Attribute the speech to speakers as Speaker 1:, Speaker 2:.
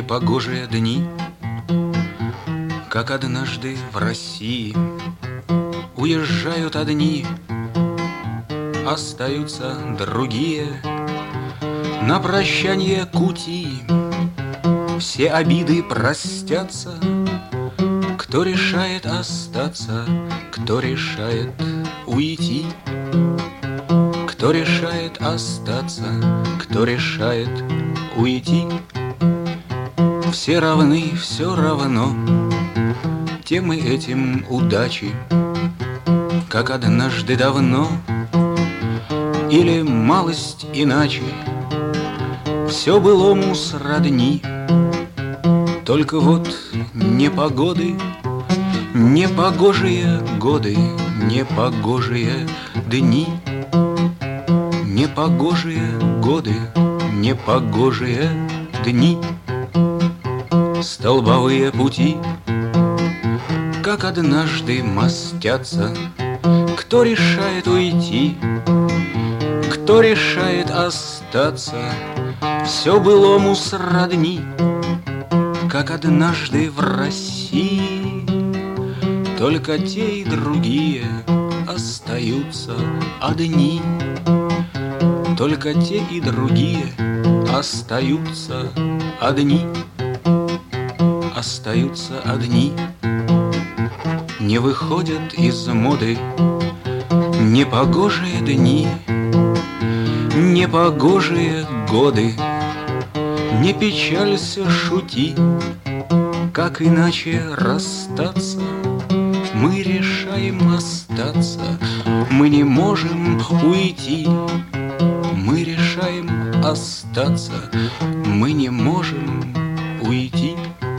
Speaker 1: непогожие дни, как однажды в России. Уезжают одни, остаются другие. На прощанье кути все обиды простятся. Кто решает остаться, кто решает уйти. Кто решает остаться, кто решает уйти. Все равны, все равно, тем и этим удачи, как однажды давно, или малость иначе. Все былому сродни, только вот непогоды, непогожие годы, непогожие дни. Непогожие годы, непогожие дни. Столбовые пути, как однажды мостятся. Кто решает уйти, кто решает остаться, все былому сродни, как однажды в России. Только те и другие остаются одни. Только те и другие остаются одни. Остаются одни. Не выходят из моды непогожие дни, непогожие годы. Не печалься, шути, как иначе расстаться. Мы решаем остаться, мы не можем уйти. Мы решаем остаться, мы не можем уйти.